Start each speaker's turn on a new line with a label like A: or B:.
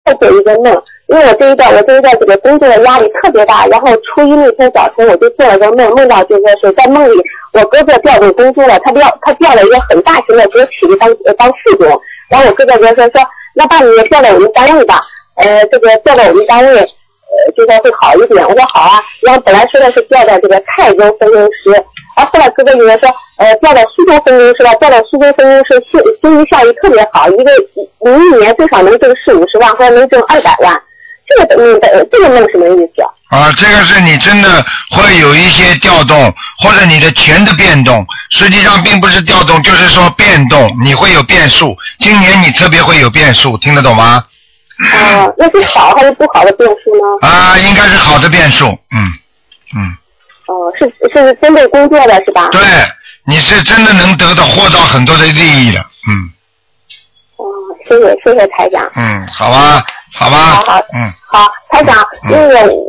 A: 做一个梦，因为我这一段这个工作的压力特别大，然后初一那天早晨我就做了个梦，梦到就是说是在梦里我哥哥调动工作了，他调了一个很大型的国企当副总，然后我哥哥就说那把你调到我们单位吧，这个调到我们单位，就说会好一点。我说好啊，然后本来说的是调到这个泰州分公司，然后后来哥哥就说调到苏州分公司了，调到苏州分公司经济效益特别好，一年最少能挣40-50万，或者能挣200万。这个梦什么意思
B: 啊？这个是你真的会有一些调动，或者你的钱的变动，实际上并不是调动，就是说变动，你会有变数。今年你特别会有变数，听得懂吗？
A: 那是好还是不好的变数呢？
B: 应该是好的变数，
A: 是针对工作的是吧？
B: 对，你是真的能获到很多的利益的，
A: 谢谢台长。
B: 好吧。
A: 好，台长，因为